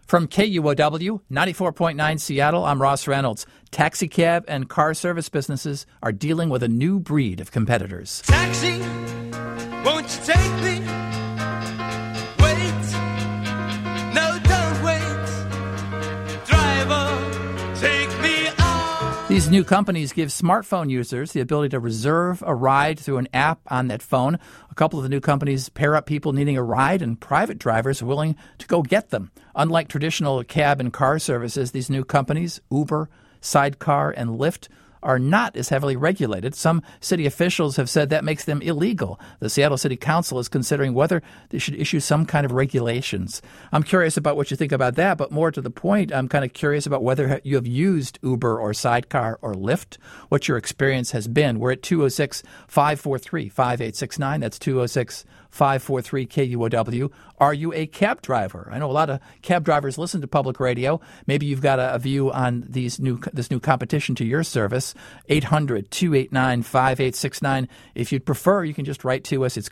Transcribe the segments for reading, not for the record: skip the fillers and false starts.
From KUOW 94.9 Seattle, I'm Ross Reynolds. Taxi cab and car service businesses are dealing with a new breed of competitors. Taxi, won't you take me? Wait, no, don't wait. Driver, take me on. These new companies give smartphone users the ability to reserve a ride through an app on that phone. A couple of the new companies pair up people needing a ride and private drivers willing to go get them. Unlike traditional cab and car services, these new companies, Uber, Sidecar, and Lyft, are not as heavily regulated. Some city officials have said that makes them illegal. The Seattle City Council is considering whether they should issue some kind of regulations. I'm curious about what you think about that, but more to the point, I'm kind of curious about whether you have used Uber or Sidecar or Lyft, what your experience has been. We're at 206-543-5869. That's 206-543-KUOW. Are you a cab driver? I know a lot of cab drivers listen to public radio. Maybe you've got a view on this new competition to your service. 800-289-5869. If you'd prefer, you can just write to us. It's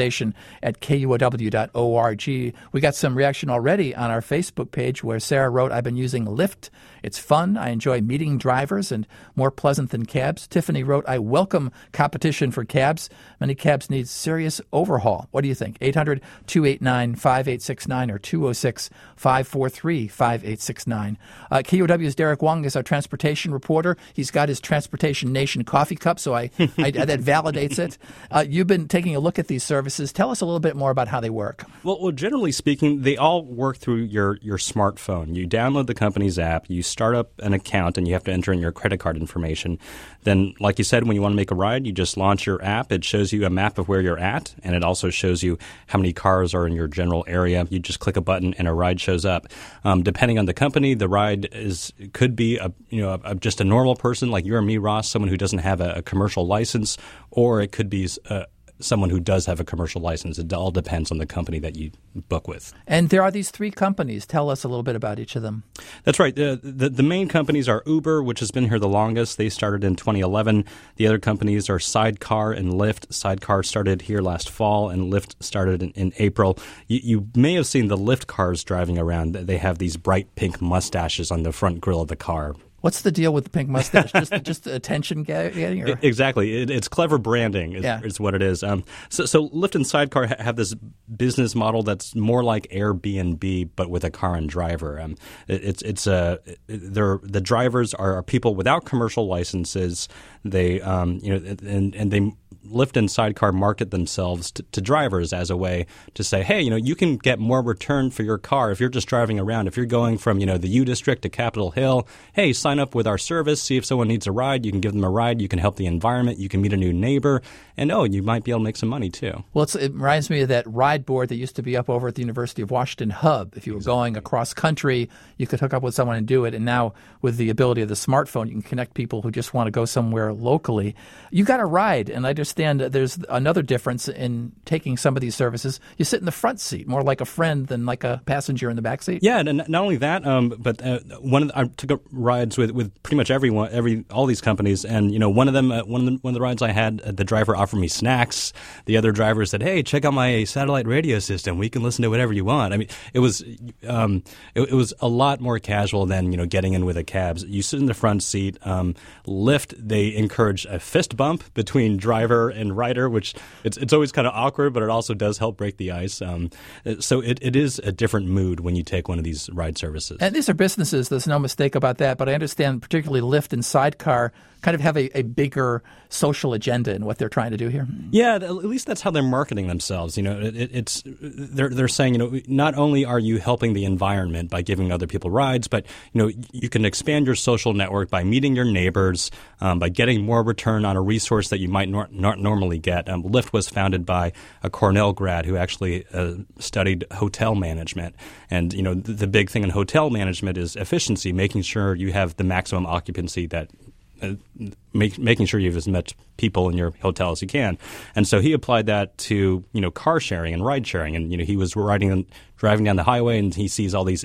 conversation@kuow.org. We got some reaction already on our Facebook page where Sarah wrote, I've been using Lyft. It's fun. I enjoy meeting drivers and more pleasant than cabs. Tiffany wrote, I welcome competition for cabs. Many cabs need serious overhaul. What do you think? 800-289-5869 or 206-543-5869. KUOW's Derek Wong is our transportation reporter. He's got his Transportation Nation coffee cup, so that validates it. You've been taking a look at these services. Tell us a little bit more about how they work. Well, generally speaking, they all work through your smartphone. You download the company's app, you start up an account, and you have to enter in your credit card information. Then, like you said, when you want to make a ride, you just launch your app. It shows you a map of where you're at, and it also shows you how many cars are in your general area. You just click a button, and a ride shows up. Depending on the company, the ride could be just a normal person like you or me, Ross, someone who doesn't have a commercial license, or it could be someone who does have a commercial license. It all depends on the company that you book with. And there are these three companies. Tell us a little bit about each of them. That's right. The main companies are Uber, which has been here the longest. They started in 2011. The other companies are Sidecar and Lyft. Sidecar started here last fall, and Lyft started in April. You may have seen the Lyft cars driving around. They have these bright pink mustaches on the front grille of the car. What's the deal with the pink mustache? Just attention getting? Or? Exactly. It's clever branding is what it is. So Lyft and Sidecar have this business model that's more like Airbnb, but with a car and driver. The drivers are people without commercial licenses. They Lyft and Sidecar market themselves to drivers as a way to say, hey, you can get more return for your car if you're just driving around. If you're going from, the U District to Capitol Hill, hey, sign up with our service, see if someone needs a ride. You can give them a ride. You can help the environment. You can meet a new neighbor. And, you might be able to make some money, too. Well, it reminds me of that ride board that used to be up over at the University of Washington Hub. If you were going across country, you could hook up with someone and do it. And now with the ability of the smartphone, you can connect people who just want to go somewhere locally. You got a ride, and I understand there's another difference in taking some of these services. You sit in the front seat, more like a friend than like a passenger in the back seat. Yeah, and not only that, but I took up rides with pretty much all these companies, and one of the rides I had, the driver offered me snacks. The other driver said, "Hey, check out my satellite radio system. We can listen to whatever you want." I mean, it was a lot more casual than getting in with a cab. You sit in the front seat. Lyft, they encourage a fist bump between driver and rider, which it's always kind of awkward, but it also does help break the ice. So it is a different mood when you take one of these ride services. And these are businesses. There's no mistake about that. But I understand particularly Lyft and Sidecar kind of have a bigger social agenda in what they're trying to do here. Yeah, at least that's how they're marketing themselves. They're saying, not only are you helping the environment by giving other people rides, but you can expand your social network by meeting your neighbors, by getting more return on a resource that you might not normally get. Lyft was founded by a Cornell grad who actually studied hotel management, and the big thing in hotel management is efficiency, making sure you have the maximum occupancy that. Making sure you have as much people in your hotel as you can. And so he applied that to, car sharing and ride sharing. And, he was driving down the highway and he sees all these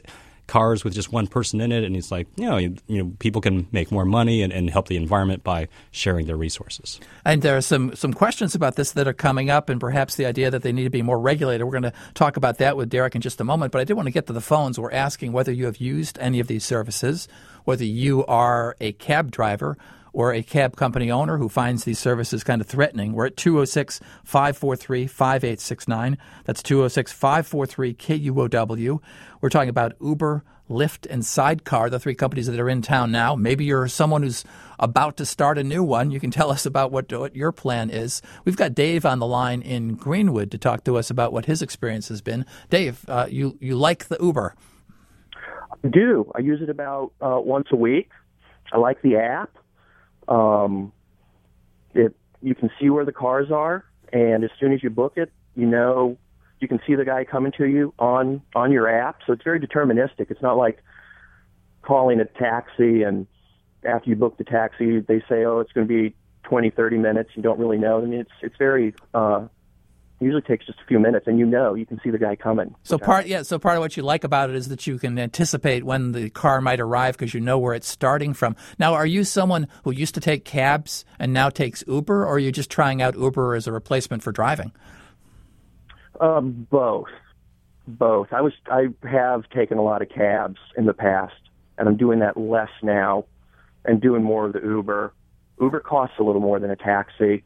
cars with just one person in it, and it's like, people can make more money and help the environment by sharing their resources. And there are some questions about this that are coming up, and perhaps the idea that they need to be more regulated. We're going to talk about that with Derek in just a moment, but I did want to get to the phones. We're asking whether you have used any of these services, whether you are a cab driver or a cab company owner who finds these services kind of threatening. We're at 206-543-5869. That's 206-543-KUOW. We're talking about Uber, Lyft, and Sidecar, the three companies that are in town now. Maybe you're someone who's about to start a new one. You can tell us about what your plan is. We've got Dave on the line in Greenwood to talk to us about what his experience has been. Dave, you like the Uber? I do. I use it about once a week. I like the app. You can see where the cars are, and as soon as you book it, you can see the guy coming to you on your app. So it's very deterministic. It's not like calling a taxi, and after you book the taxi, they say, it's going to be 20, 30 minutes. You don't really know. I mean, it's very usually takes just a few minutes, and you can see the guy coming. So part of what you like about it is that you can anticipate when the car might arrive because you know where it's starting from. Now, are you someone who used to take cabs and now takes Uber, or are you just trying out Uber as a replacement for driving? Both. I have taken a lot of cabs in the past, and I'm doing that less now and doing more of the Uber. Uber costs a little more than a taxi.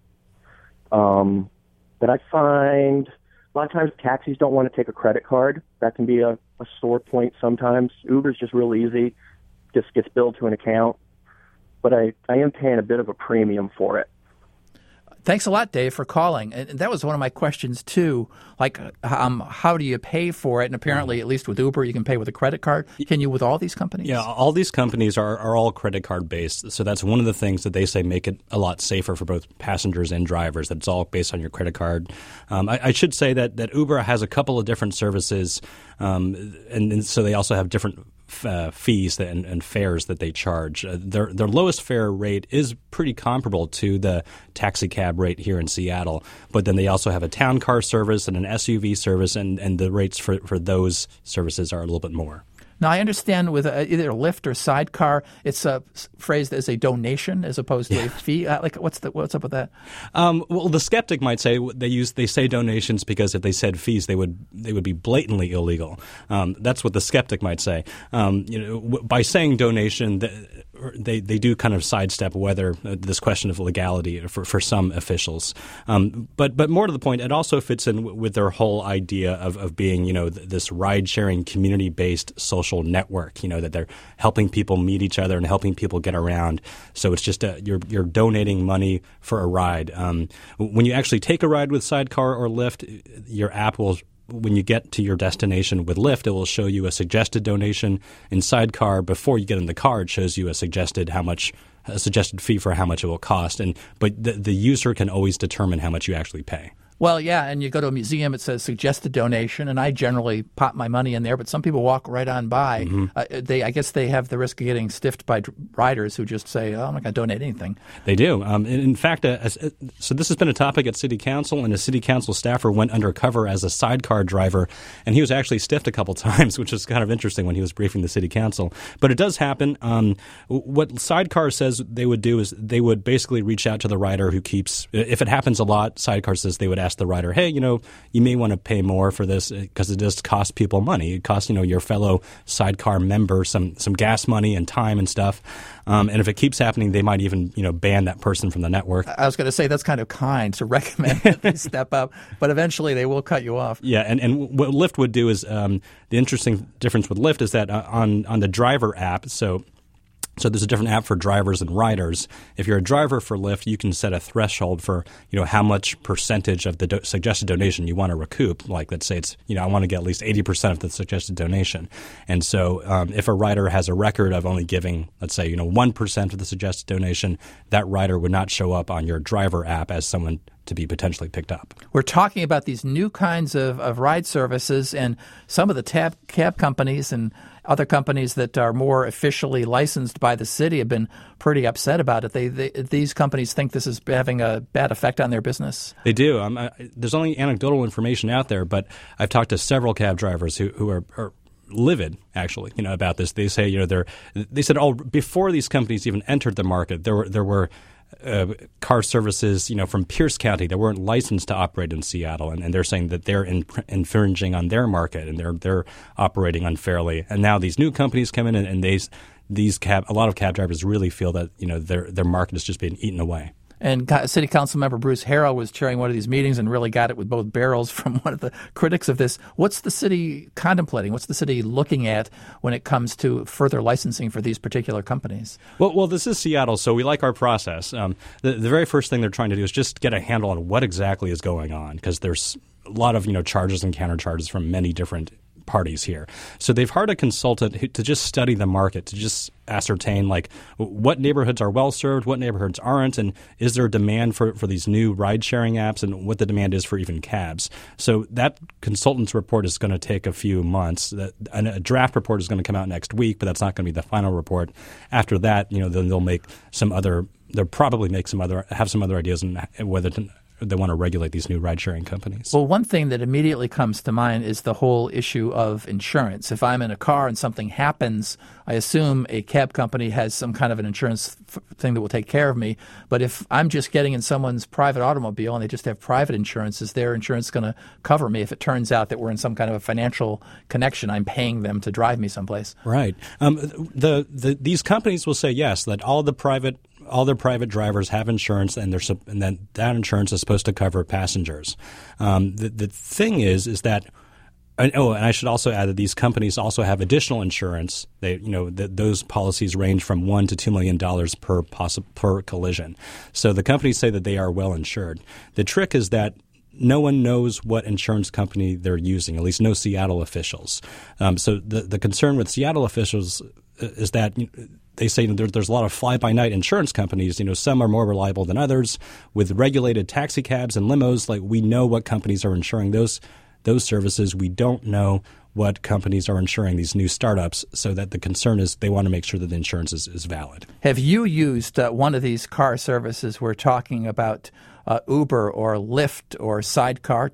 But I find a lot of times taxis don't want to take a credit card. That can be a sore point sometimes. Uber's just real easy, just gets billed to an account. But I am paying a bit of a premium for it. Thanks a lot, Dave, for calling. And that was one of my questions, too. Like, how do you pay for it? And apparently, at least with Uber, you can pay with a credit card. Can you with all these companies? Yeah, all these companies are all credit card based. So that's one of the things that they say make it a lot safer for both passengers and drivers, that it's all based on your credit card. I should say that Uber has a couple of different services, and so they also have different fees and fares that they charge. Their lowest fare rate is pretty comparable to the taxi cab rate here in Seattle, but then they also have a town car service and an SUV service, and the rates for those services are a little bit more. Now, I understand with either Lyft or Sidecar, it's phrased as a donation as opposed to a fee. What's up with that? Well, the skeptic might say they say donations because if they said fees, they would be blatantly illegal. That's what the skeptic might say. By saying donation, they do kind of sidestep whether this question of legality for some officials. But more to the point, it also fits in with their whole idea of being this ride sharing community based social network, that they're helping people meet each other and helping people get around. So it's just you're donating money for a ride. When you actually take a ride with Sidecar or Lyft, your app will, when you get to your destination with Lyft, it will show you a suggested donation. In Sidecar, before you get in the car, it shows you a suggested fee for how much it will cost. But the user can always determine how much you actually pay. Well, yeah, and you go to a museum, it says suggested donation, and I generally pop my money in there, but some people walk right on by. Mm-hmm. I guess they have the risk of getting stiffed by riders who just say, I'm not going to donate anything. They do. In fact, so this has been a topic at City Council, and a City Council staffer went undercover as a Sidecar driver, and he was actually stiffed a couple times, which is kind of interesting when he was briefing the City Council. But it does happen. What Sidecar says they would do is they would basically reach out to the rider who keeps – if it happens a lot, Sidecar says they would ask the rider, hey, you may want to pay more for this because it does cost people money. It costs, your fellow Sidecar member some gas money and time and stuff. And if it keeps happening, they might even, ban that person from the network. I was going to say that's kind of kind to recommend that they step up, but eventually they will cut you off. Yeah, and what Lyft would do is the interesting difference with Lyft is that on the driver app, So there's a different app for drivers and riders. If you're a driver for Lyft, you can set a threshold for, how much percentage of the suggested donation you want to recoup. Like, let's say it's, I want to get at least 80% of the suggested donation. And so if a rider has a record of only giving, let's say, 1% of the suggested donation, that rider would not show up on your driver app as someone to be potentially picked up. We're talking about these new kinds of ride services, and some of the cab companies and other companies that are more officially licensed by the city have been pretty upset about it. These companies think this is having a bad effect on their business. They do. There's only anecdotal information out there, but I've talked to several cab drivers who are livid, actually, about this. They say, they said, before these companies even entered the market, there were car services, from Pierce County that weren't licensed to operate in Seattle, and they're saying that they're infringing on their market and they're operating unfairly. And now these new companies come in, and a lot of cab drivers really feel that their market is just being eaten away. And City Council member Bruce Harrell was chairing one of these meetings and really got it with both barrels from one of the critics of this. What's the city contemplating? What's the city looking at when it comes to further licensing for these particular companies? Well, this is Seattle, so we like our process. The very first thing they're trying to do is just get a handle on what exactly is going on, because there's a lot of charges and countercharges from many different parties here. So they've hired a consultant to just study the market, to just ascertain what neighborhoods are well served, what neighborhoods aren't, and is there a demand for these new ride-sharing apps, and what the demand is for even cabs. So that consultant's report is going to take a few months. A draft report is going to come out next week, but that's not going to be the final report. After that, then they'll make they'll probably have some other ideas on whether they want to regulate these new ride-sharing companies. Well, one thing that immediately comes to mind is the whole issue of insurance. If I'm in a car and something happens, I assume a cab company has some kind of an insurance thing that will take care of me. But if I'm just getting in someone's private automobile and they just have private insurance, is their insurance going to cover me if it turns out that we're in some kind of a financial connection? I'm paying them to drive me someplace. Right. These companies will say yes, that all their private drivers have insurance, and that insurance is supposed to cover passengers. The thing is that, and I should also add that these companies also have additional insurance. Those policies range from $1 to $2 million per collision. So the companies say that they are well insured. The trick is that no one knows what insurance company they're using, at least no Seattle officials. So the concern with Seattle officials is that they say there's a lot of fly-by-night insurance companies. Some are more reliable than others. With regulated taxi cabs and limos, we know what companies are insuring those services. We don't know what companies are insuring these new startups, so that the concern is they want to make sure that the insurance is valid. Have you used one of these car services we're talking about, Uber or Lyft or Sidecar?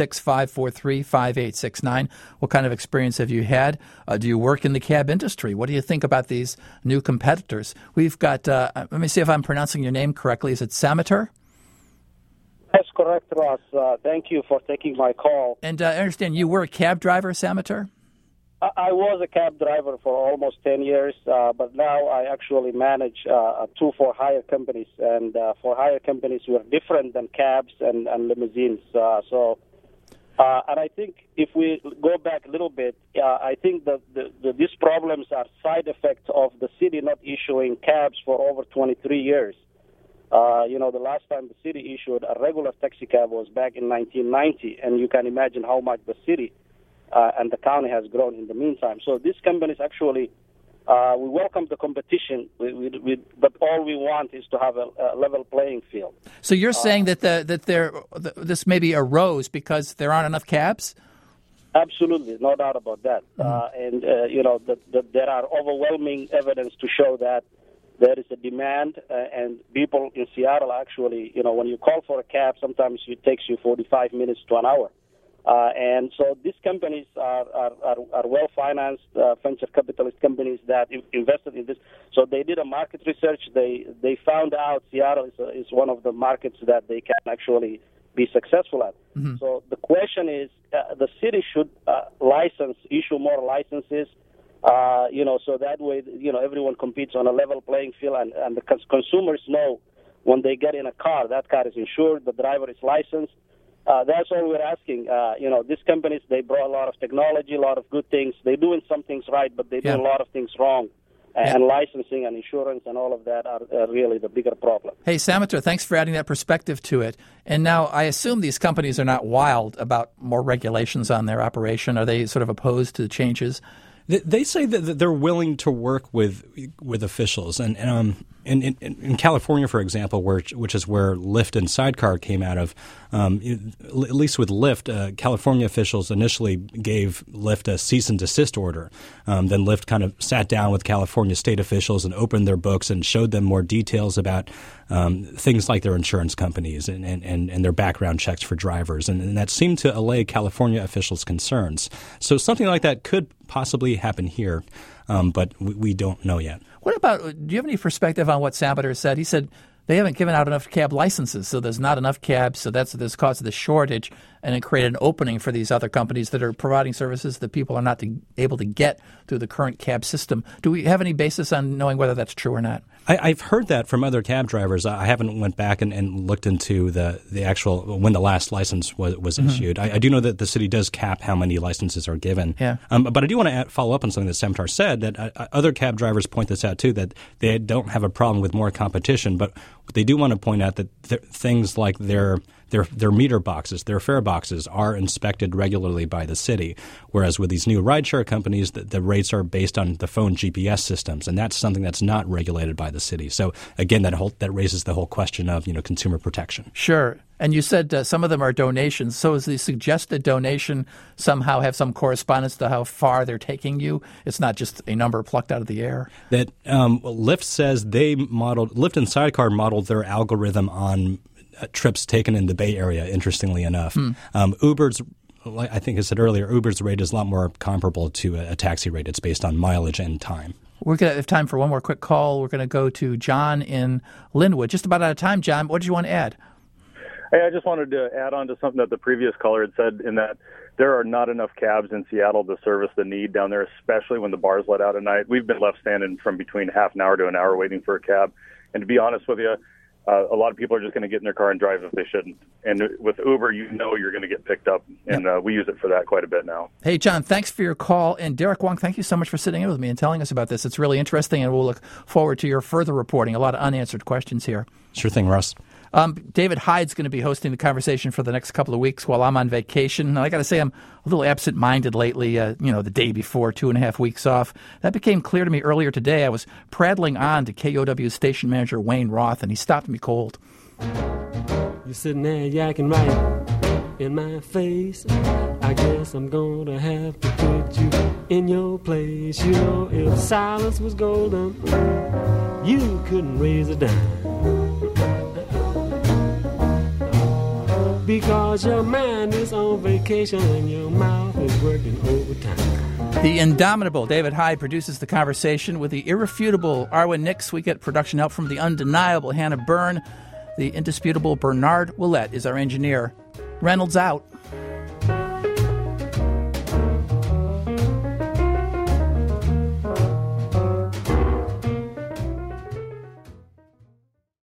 206-543-5869. What kind of experience have you had? Do you work in the cab industry? What do you think about these new competitors? We've got, let me see if I'm pronouncing your name correctly. Is it Sameter? That's correct, Ross. Thank you for taking my call. And I understand you were a cab driver, Sameter? I was a cab driver for almost 10 years, but now I actually manage two for-hire companies. And for-hire companies were different than cabs and limousines. And I think if we go back a little bit, I think that these problems are side effects of the city not issuing cabs for over 23 years. The last time the city issued a regular taxi cab was back in 1990, and you can imagine how much the city and the county has grown in the meantime. So these companies actually, we welcome the competition, but all we want is to have a level playing field. So you're saying that this maybe arose because there aren't enough cabs? Absolutely, no doubt about that. Mm-hmm. There are overwhelming evidence to show that there is a demand, and people in Seattle actually, when you call for a cab, sometimes it takes you 45 minutes to an hour. And so these companies are well-financed venture capitalist companies that invested in this. So they did a market research. They found out Seattle is one of the markets that they can actually be successful at. Mm-hmm. So the question is, the city should issue more licenses, so that way, everyone competes on a level playing field, and the consumers know when they get in a car, that car is insured, the driver is licensed. That's all we're asking. These companies, they brought a lot of technology, a lot of good things. They're doing some things right, but they're doing a lot of things wrong. And licensing and insurance and all of that are really the bigger problem. Hey, Sameter, thanks for adding that perspective to it. And now I assume these companies are not wild about more regulations on their operation. Are they sort of opposed to the changes? They say that they're willing to work with officials, and in California, for example, which is where Lyft and Sidecar came out of. At least with Lyft, California officials initially gave Lyft a cease and desist order. Then Lyft kind of sat down with California state officials and opened their books and showed them more details about things like their insurance companies and their background checks for drivers, and that seemed to allay California officials' concerns. So something like that could possibly happen here, but we don't know yet. What about, do you have any perspective on what Sabater said? He said they haven't given out enough cab licenses, so there's not enough cabs, so that's caused the shortage, and it created an opening for these other companies that are providing services that people are not able to get through the current cab system. Do we have any basis on knowing whether that's true or not? I've heard that from other cab drivers. I haven't went back and looked into the actual when the last license was issued. I do know that the city does cap how many licenses are given. Yeah. But I do want to follow up on something that Sabater said, that other cab drivers point this out too, that they don't have a problem with more competition, but they do want to point out that things like their meter boxes, their fare boxes, are inspected regularly by the city, whereas with these new rideshare companies, the rates are based on the phone GPS systems, and that's something that's not regulated by the city. So again, that raises the whole question of consumer protection. Sure. And you said some of them are donations. So is the suggested donation somehow have some correspondence to how far they're taking you? It's not just a number plucked out of the air? That Lyft says Lyft and Sidecar modeled their algorithm on trips taken in the Bay Area, interestingly enough. Uber's, I think I said earlier, Uber's rate is a lot more comparable to a taxi rate. It's based on mileage and time. We're going to have time for one more quick call. We're going to go to John in Linwood. Just about out of time, John. What did you want to add? Hey, I just wanted to add on to something that the previous caller had said, in that there are not enough cabs in Seattle to service the need down there, especially when the bars let out at night. We've been left standing from between half an hour to an hour waiting for a cab. And to be honest with you, a lot of people are just going to get in their car and drive if they shouldn't. And with Uber, you're going to get picked up, and we use it for that quite a bit now. Hey, John, thanks for your call. And Derek Wong, thank you so much for sitting in with me and telling us about this. It's really interesting, and we'll look forward to your further reporting. A lot of unanswered questions here. Sure thing, Russ. David Hyde's going to be hosting the conversation for the next couple of weeks while I'm on vacation. And I got to say, I'm a little absent-minded lately, the day before, 2.5 weeks off. That became clear to me earlier today. I was prattling on to KOW's station manager, Wayne Roth, and he stopped me cold. You're sitting there yakking right in my face. I guess I'm going to have to put you in your place. If silence was golden, you couldn't raise a dime. Because your mind is on vacation and your mouth is working overtime. The indomitable David Hyde produces the conversation with the irrefutable Arwen Nix. We get production help from the undeniable Hannah Byrne. The indisputable Bernard Willett is our engineer. Reynolds out.